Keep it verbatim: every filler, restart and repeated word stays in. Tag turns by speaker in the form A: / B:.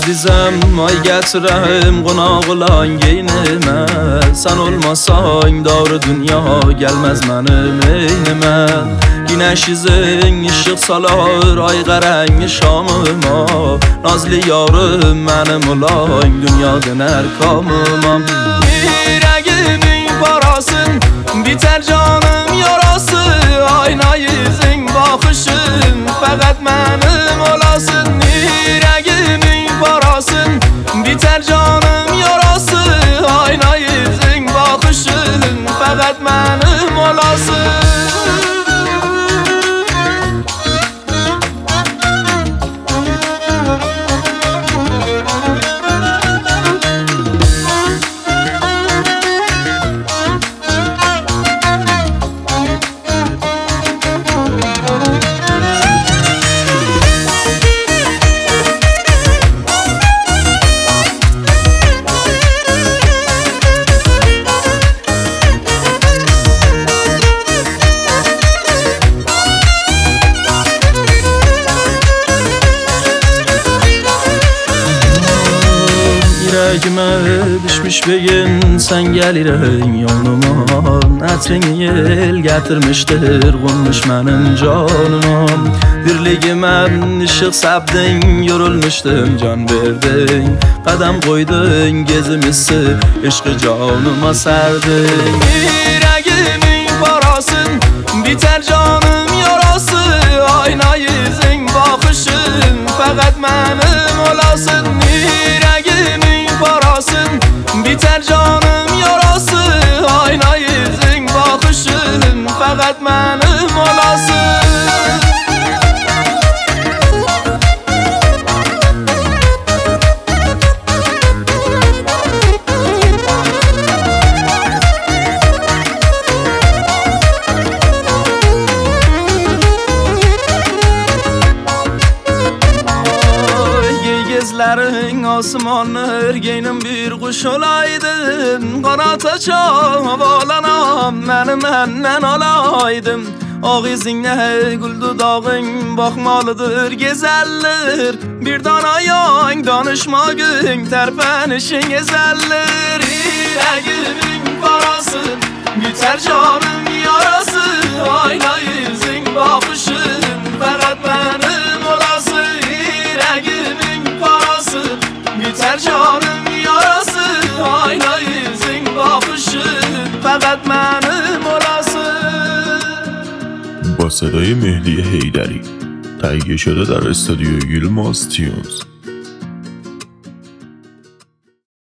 A: dizem ay gətirəm qonaq olan geynimə. Sən olmasan doğru dünya gəlməz mənim eynimə. Güneş izin ışık salar ay qərengi şamıma. Nazlı yarım mənim olan dünya döner kamıma. Yüreğimin parasın biter canım yarası. Ayna yüzün bakışın fəqət mənim olasın. Yüreğimin parasın biter canım yarası. Ayna yüzün bakışın fəqət mənim olasın. Yüreğime düşmüş beyin sen gelirin yanıma. Ətrin yel getirmiştir qonmuş mənim canıma. Birligime ışık səpdin yorulmuştum can verdin. Qədəm qoydun gezimisi ışqı canıma sərdin. Yüreğimin parasın biter canım yarası. Ayna yüzün bakışın fəqət mənim olasın. Yüreğimin parasın biter canım yarası. Ayna yüzün bakışın fəqət mənim olasın. Gözlerin osmanır geynim bir kuş olaydın. Kanat açam havalanam mənim məndən alaydım. Ağ izinle gül dudağın bakmalıdır gezellir. Bir danayan danışmağın terpenişin gezellir. Yüreğimin parası biter canım yarası. Ayna yüzün bakışın fəqət mənim olasın. Yüreğimin parası biter canım yarası. Ayna yüzün bakışın fəqət mənim olasın.
B: با صدای مهدی حیدری تهیه شده در استودیو یلماز تیونز.